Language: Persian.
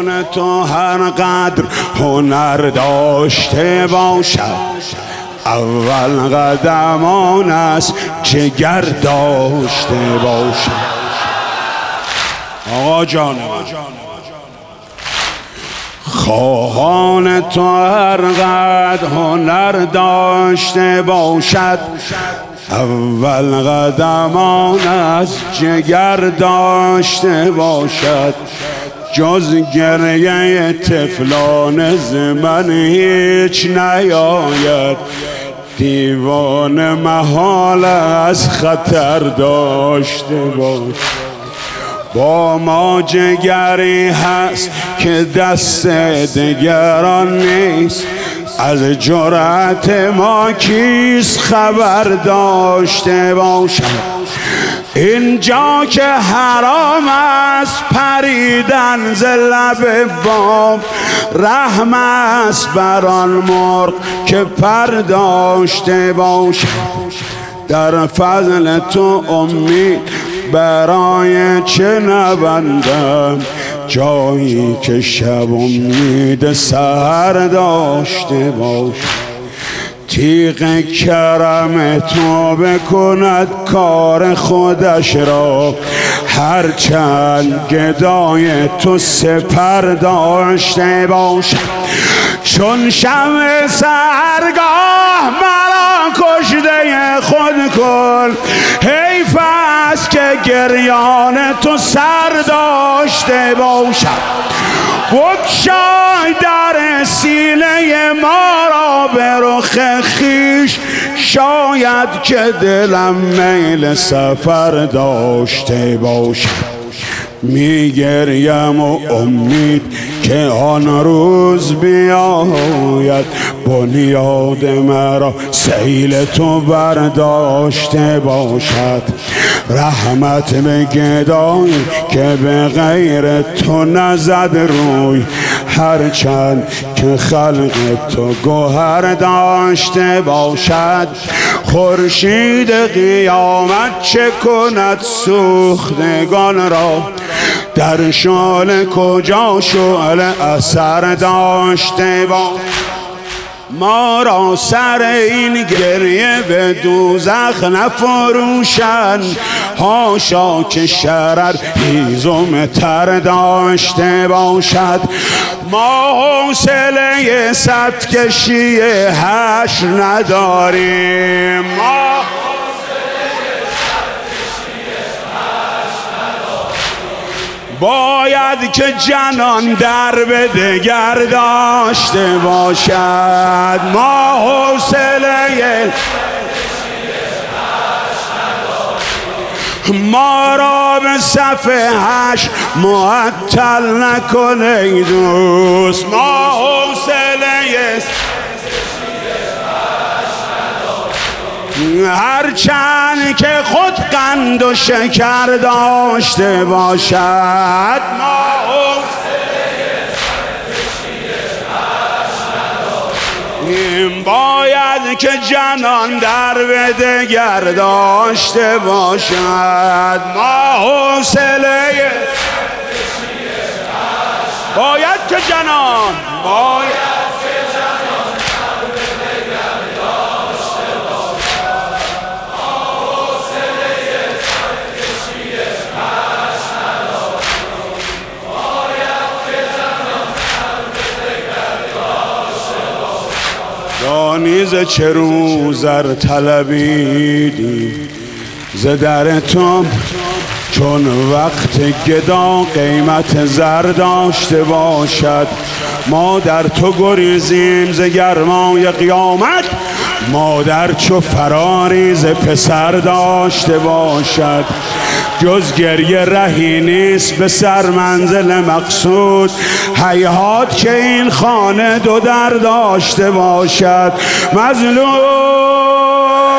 خواهان تو هر قدر هنر داشته باشد، اول قدم آن است جگر داشته باشد. آقا جان، خواهان تو هر قدر هنر داشته باشد، اول قدم آن از جگر داشته باشد. جز گریه طفلان ز من هیچ نیاید، دیوان محال از خطر داشته باشد. با ما جگری هست که دست دیگران نیست، از جرأت ما کیست خبر داشته باشد. اینجا که حرام است پریدن ز لب بام، رحم است بر آن مرغ که پر داشته باشد. در فضل تو امید برای چه نبندم، جایی که شب امید سحر داشته باشد. تیغ کرم تو بکند کار خودش را، هرچند گدای تو سپر داشته باشد. چون شمع سحرگاه مرا کشته خود کن، حیف است که گریان تو سر داشته باشد. بگشای در سینه ما را به رخ خویش، شاید که دلم میل سفر داشته باشد. میگریم و امید که آن روز بیاید، بنیاد مرا سیل تو برداشته باشد. رحمت به گدایی که به غیر تو نزد روی، هرچند که خلق تو گوهر داشته باشد. خورشید قیامت چه کند سوختگان را، در شعله کجا شعله اثر داشته باشد. ما را سر این گریه به دوزخ نفروشند، حاشا که شرر هیزم تر داشته باشد. ما حوصله صد کشی حشر نداریم، باید که جنان در به دگر داشته باشد. ما حوصله ما را به صف حشر معطل نکن ای دوست. ما حوصله هرچند که خود قند و شکر داشته باشد. ما این باید که جنان در به دگر داشته باشد. ما حوصله باید که جنان دانیز چه روزر طلبیدی ز در تو، چون وقت گدا قیمت زر داشته باشد. ما در تو گریزیم ز گرمای قیامت، مادر چو فراری ز پسر داشته باشد. جز گریه رهی نیست به سر منزل مقصود، هیهات که این خانه دو در داشته باشد. مظلوم